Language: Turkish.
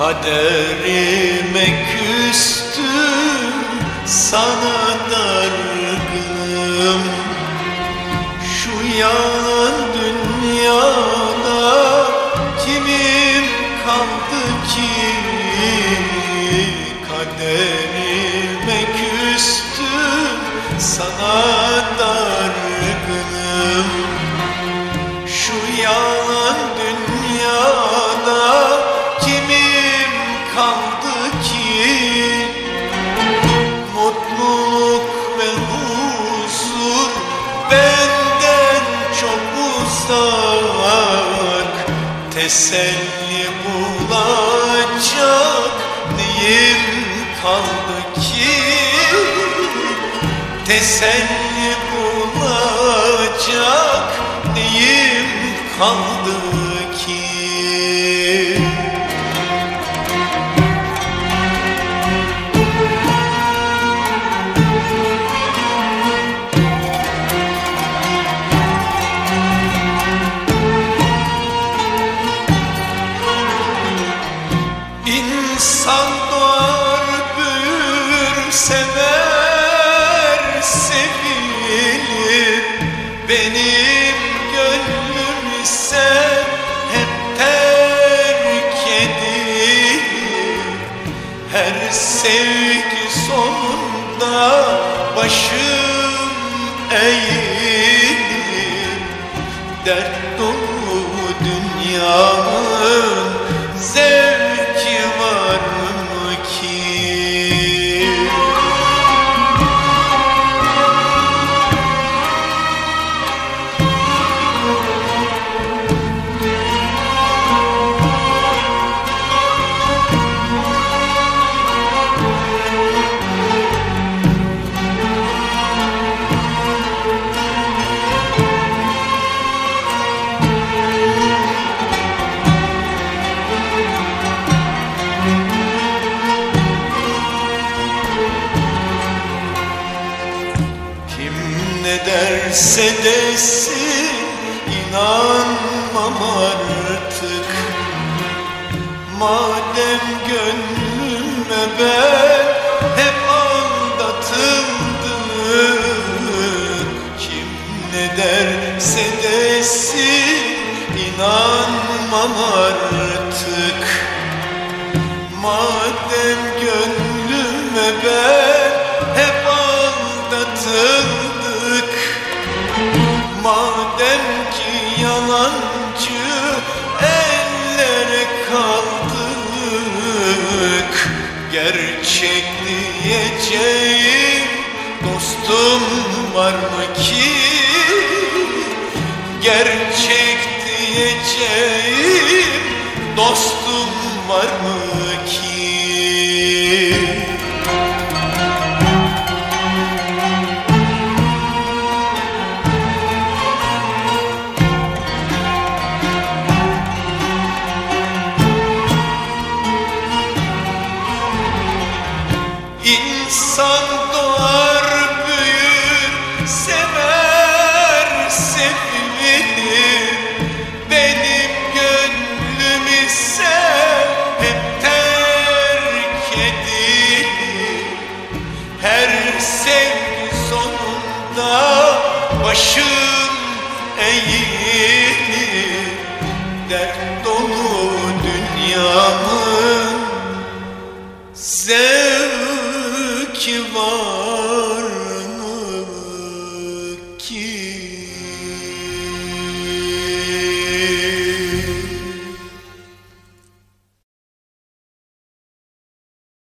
Kaderime küstüm, sana dargınım. Şu yalan dünyada kimim kaldı ki? Kaderime küstüm, sana dargınım. Şu yalan dünyada kimim kaldı ki? Mutluluk ve huzur benden çok uzak. Teselli bulacak neyim kaldı ki? Teselli bulacak neyim kaldı ki? İnsan doğar, büyür, sever, sevilir. Benim gönlüm ise hep terk edilir. Her sevgi sonunda başım eğilir. Dert dolu dünyamın zevki var mı ki? Ne derse desin inanmam artık. Madem gönlüme ben hep aldatıldım. Kim ne derse desin inanmam artık. Madem gönlüme ben hep aldatıldım, madem ki yalancı ellere kaldık, gerçek diyeceğim dostum var mı ki? Gerçek diyeceğim dostum var mı ki? İnsan doğar, büyür, sever, sevilir. Benim gönlüm ise hep terk edilir. Her sevgi sonunda başım eğilir.